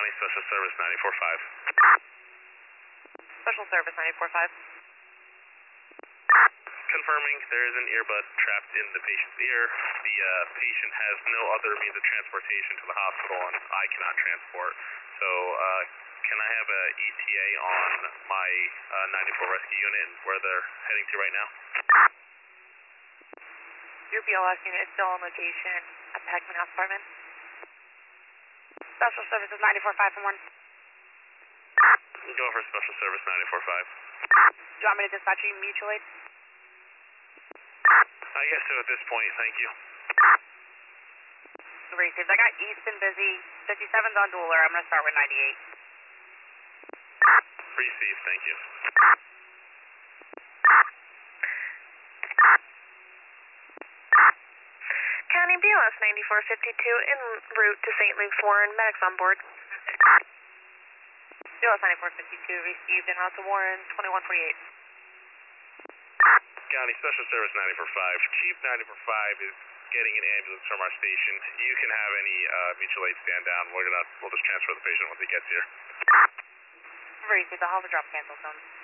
County Special Service 94.5. Special Service 94.5. Confirming there is an earbud trapped in the patient's ear. The patient has no other means of transportation to the hospital, and I cannot transport. So, can I have a ETA on my 94 rescue unit and where they're heading to right now? Your BLS unit is still on location at the Heckman Health Department. Special Services 94.5 from 1. Go for Special Service 94.5. Do you want me to dispatch you mutual aid? I guess so at this point, thank you. Received. I got Easton busy. 57's on dueler. I'm going to start with 98. Received, thank you. County BLS 9452 en route to St. Luke's Warren. Medics on board. BLS 9452 received en route to Warren 2148. County Special Service 94.5. Chief 94.5 is getting an ambulance from our station. You can have any mutual aid stand down. We'll just transfer the patient once he gets here. Received. I'll have a drop cancel zone.